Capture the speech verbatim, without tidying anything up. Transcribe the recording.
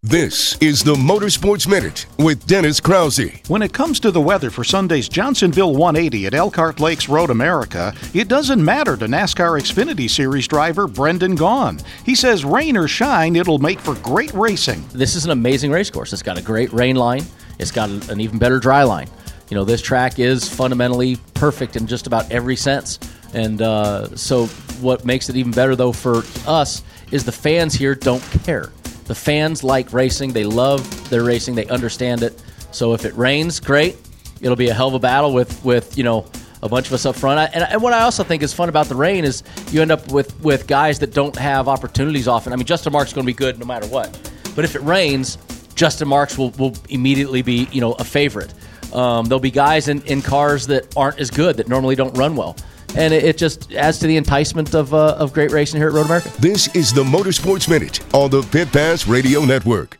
This is the Motorsports Minute with Dennis Krause. When it comes to the weather for Sunday's Johnsonville one eighty at Elkhart Lakes Road America, it doesn't matter to NASCAR Xfinity Series driver Brendan Gaughan. He says rain or shine, it'll make for great racing. This is an amazing race course. It's got a great rain line. It's got an even better dry line. You know, this track is fundamentally perfect in just about every sense. And uh, so what makes it even better, though, for us is the fans here don't care. The fans like racing. They love their racing. They understand it. So if it rains, great. It'll be a hell of a battle with, with you know, a bunch of us up front. I, and, and what I also think is fun about the rain is you end up with, with guys that don't have opportunities often. I mean, Justin Marks is going to be good no matter what. But if it rains, Justin Marks will, will immediately be, you know, a favorite. Um, there'll be guys in, in cars that aren't as good, that normally don't run well. And it, it just adds to the enticement of uh, of great racing here at Road America. This is the Motorsports Minute on the Pit Pass Radio Network.